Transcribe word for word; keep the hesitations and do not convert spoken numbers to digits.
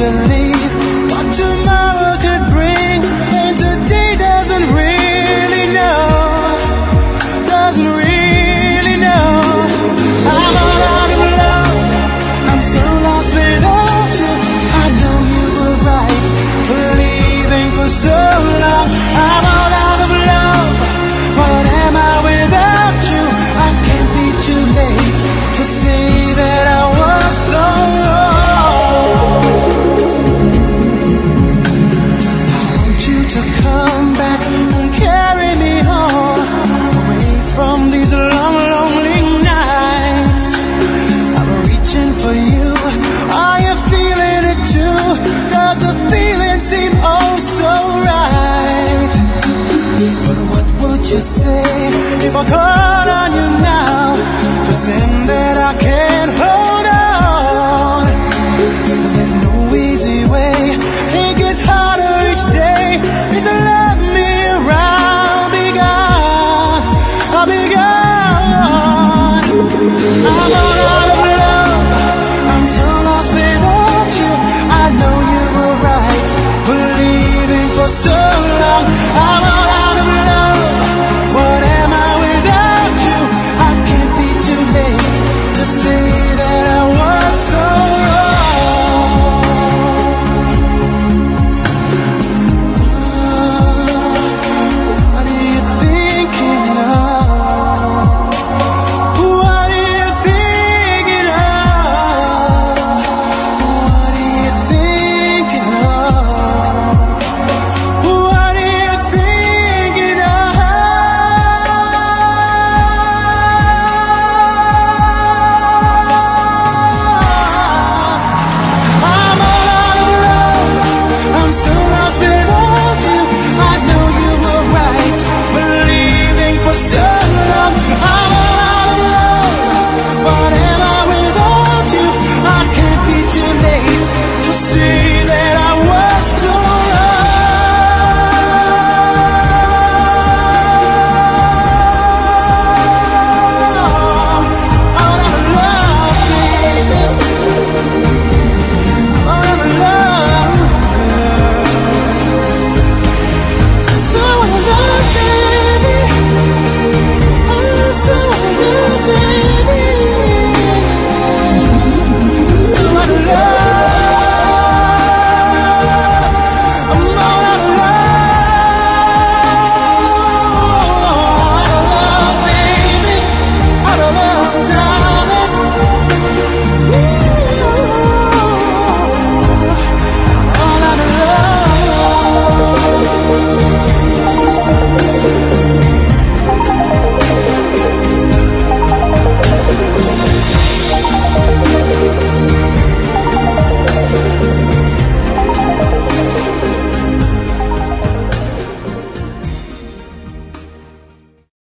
believe what tomorrow could bring, and today doesn't really know, doesn't really know. I'm all out of love, I'm so lost without you. I know you were right, believing for so long. I'm all out of love, what am I without you? I can't be too late to say that I was so wrong. I want you to come back and carry me home, away from these long, lonely nights. I'm reaching for you, are you feeling it too? Does the feeling seem oh so right? But what would you say if I called on you now to send that